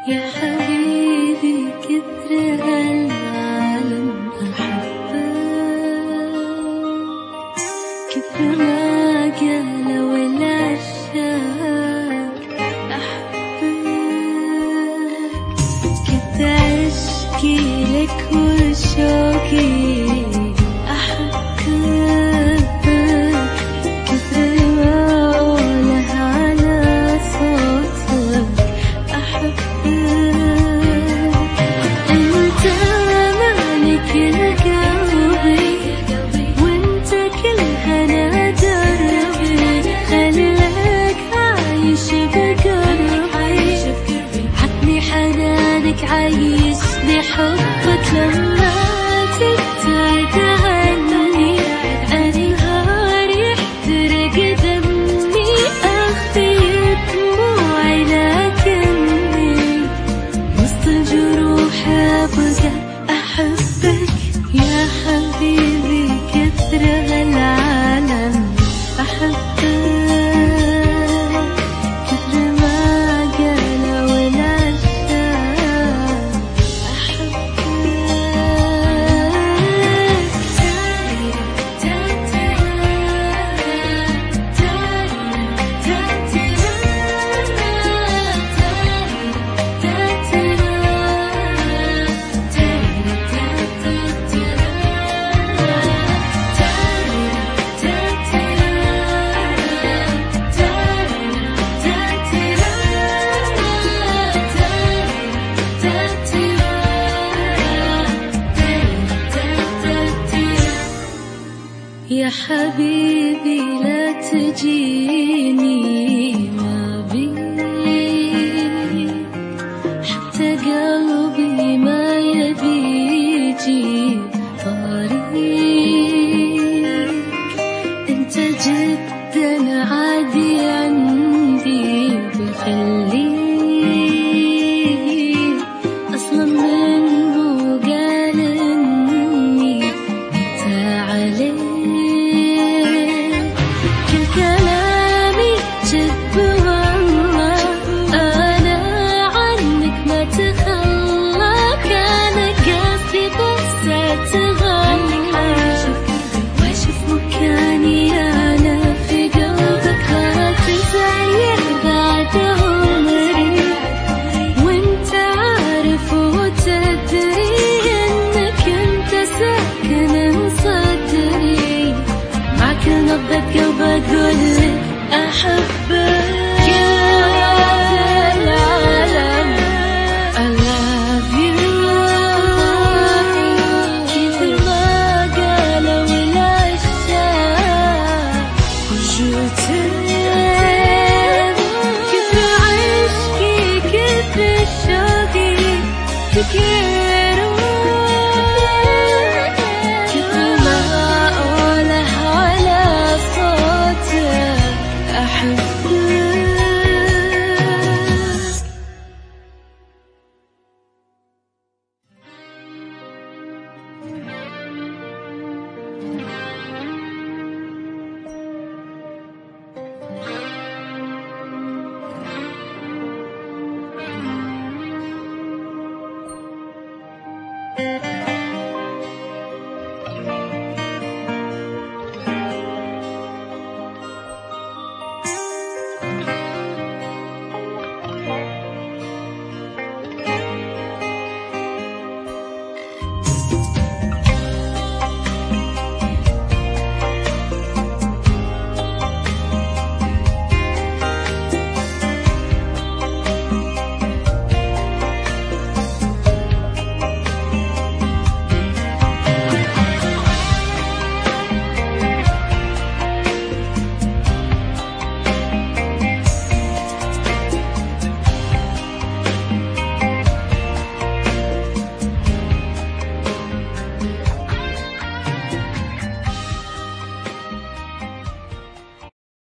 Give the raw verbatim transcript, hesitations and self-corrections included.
يا حبيبي كتر هالعالم أحبك، كتر ما قالوا العشاق أحبك، كتر عشقي لك وشوقي عايشني حبك لما تبتعد عني، أنهار يحترق دمي أخفي دموعي، لكني وسط الجروح أبقى أحبك. يا حبيبي كثر هالعالم أحبك، يا حبيبي لا تجيني ما بي، حتى قلبي ما يبي يجي طريق، انت جدا عادي عندي بخليك، اصلا منه قال اني انت عليك، بقول لك أحبك يا العالم I love you، كثر ما قالوا العشاق je t'aime، كثر عشقي كثر شوقي فيك.